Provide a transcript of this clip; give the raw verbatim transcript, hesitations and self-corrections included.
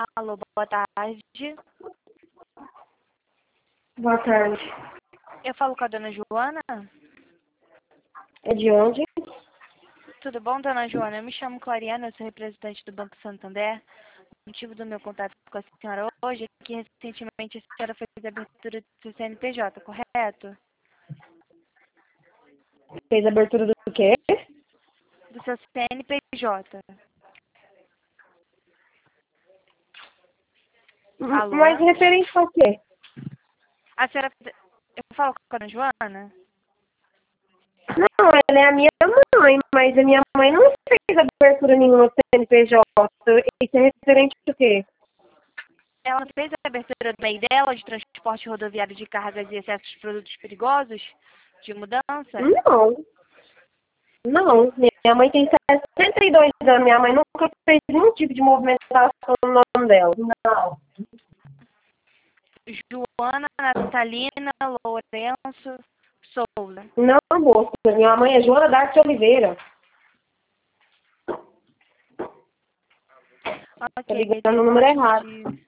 Alô, boa tarde. Boa tarde. Eu falo com a dona Joana. É de onde? Tudo bom, dona Joana? Eu me chamo Clariana, eu sou representante do Banco Santander. O motivo do meu contato com a senhora hoje é que recentemente a senhora fez a abertura do seu C N P J, correto? Fez a abertura do quê? Do seu C N P J. Alô? Mas referente ao quê? A senhora... Eu falo com a dona Joana? Não, ela é a minha mãe, mas a minha mãe não fez abertura nenhuma do C N P J. Isso é referente ao quê? Ela não fez a abertura do M E I dela, de transporte rodoviário de cargas e excesso de produtos perigosos? De mudança? Não. Não. Minha mãe tem sessenta e dois anos. Minha mãe nunca fez nenhum tipo de movimentação no nome dela. Não. Joana Natalina Lourenço Souza. Não, moça. Minha mãe é Joana D'Arte Oliveira. Tá Ok, ligando no número errado.